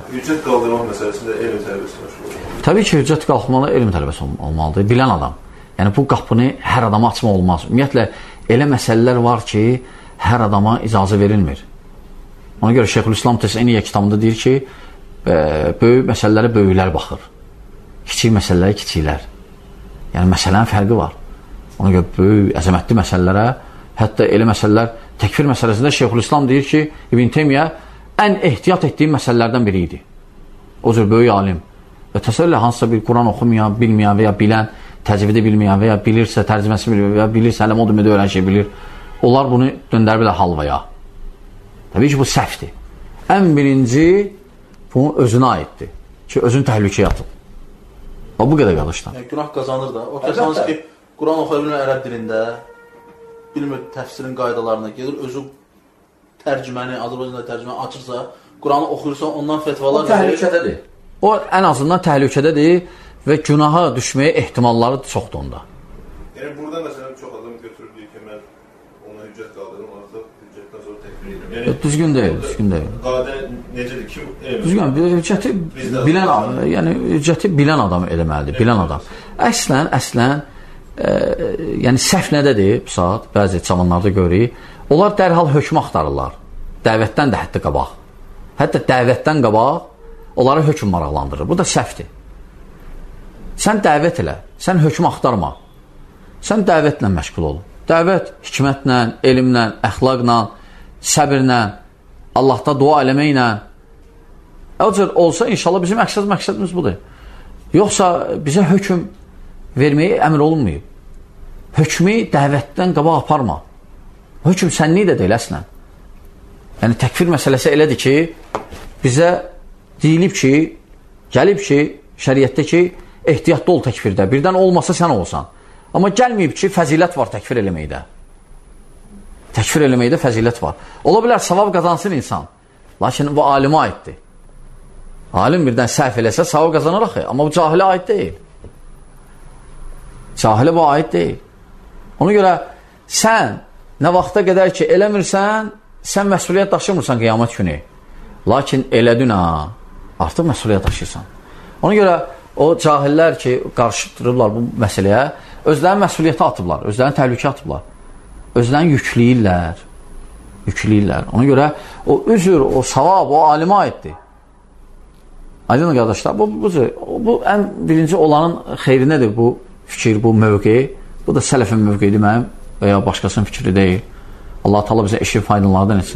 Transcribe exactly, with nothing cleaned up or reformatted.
hüccət qaldırmaq məsələsində elm tələbəsi məşğul olmalıdır. Təbii ki, hüccət qalxmalı elm tələbəsi olmalıdır, bilən adam. Yəni, bu qapını hər adama açma olmaz. Ümumiyyətlə, elə məsələlər var ki, hər adama icazə verilmir. Ona görə Şeyxülislam Təsəniyə kitabında deyir ki, böyük məsələlərə böyüklər baxır. Kiçik məsələlərə kiçiklər. Yəni, məsələnin fərqi var. Ona görə böyük, əzəmətli məsələlərə, hətta elə məsələlər, təkfir məsələsində Şeyxülislam deyir ki, İbn Teymiyyə ən ehtiyat etdiyi məsələlərdən biri idi. O cür böyük alim. Və təsəvvürlə hansısa bir Quran oxumayan, bilməyən və ya bilən, təcvidi bilməyən və ya bilirsə, tərcüməsi bilməyən və ya bilirsə, hələ o demədə öyrən şey bilir. Onlar bunu döndər bilər halvaya. Təbii ki, bu səhvdir. Ən birinci, bunu özünə aiddir ki, özünü təhlükəyə atıb. O, bu qədər qardaşlar. Yəni, günah qazanır da. O kəs ki, Quran oxuya bilmir ərəb dilində, bilmir təfsirin qaydalarına gedir, özü tərcüməni, Azərbaycanda tərcüməni açırsa, Quranı oxuyursa, ondan fetvalar... O təhlükədədir. O, ən azından təhlükədədir və günaha düşməyə ehtimalları çoxdur onda. Yəni, burada məsələn, çox adam götürürdü ki, mən ona hüccət qaldırım, artıq hüccətdən sonra təkbir edirəm. Yəni, düzgün deyil, düzgün deyil. Qadə necədir ki? Düzgün, hüccəti bilən, yəni, hüccəti bilən adam eləməlidir, bilən adam. Əslən, əslən, e, yəni səhv nədədir bu saat, bəzi cavanlarda görürük, onlar dərhal hökm axtarırlar. Dəvətdən də hətta qabaq. Hətta dəvətdən qabaq onları hökm maraqlandırır. Bu da səhvdir. Sən dəvət elə, sən hökm axtarma. Sən dəvətlə məşğul ol. Dəvət hikmətlə, elmlə, əxlaqla, səbirlə, Allahda dua eləməklə. O cür olsa, inşallah bizim məqsəd, məqsədimiz budur. Yoxsa bizə hökm verməyə əmr olunmayıb. Hökmü dəvətdən qabaq aparma. Hökm sənliyi də deyil əslən. Yəni, təkfir məsələsi elədir ki, bizə deyilib ki, gəlib ki, şəriətdə ki, ehtiyatlı ol təkfirdə. Birdən olmasa sən olsan. Amma gəlməyib ki, fəzilət var təkfir eləməkdə. Təkfir eləməkdə fəzilət var. Ola bilər, savab qazansın insan. Lakin bu alimə aiddir. Alim birdən səhv eləsə, savab qazanır axı. Amma bu cahilə aid deyil. Cahilə bu aid deyil. Ona görə sən nə vaxta qədər ki, eləmirsən, sən məsuliyyət daşımırsan qiyamət günü. Lakin elədin ha, artıq məsuliyyət daşıyırsan. Ona görə o cahillər ki, qarşıdırırlar bu məsələyə, özlərin məsuliyyəti atıblar, özlərin təhlükə atıblar. Özlərin yükləyirlər, yükləyirlər. Ona görə o üzr, o savab, o alimə aiddir. Aydın qardaşlar, bu, bu, bu ən birinci olanın xeyrinədir bu fikir, bu mövqe. Bu da sələfin mövqeyidir mənim və ya başqasının fikri deyil. Allah-u Teala bizə eşit faydalardan etsin.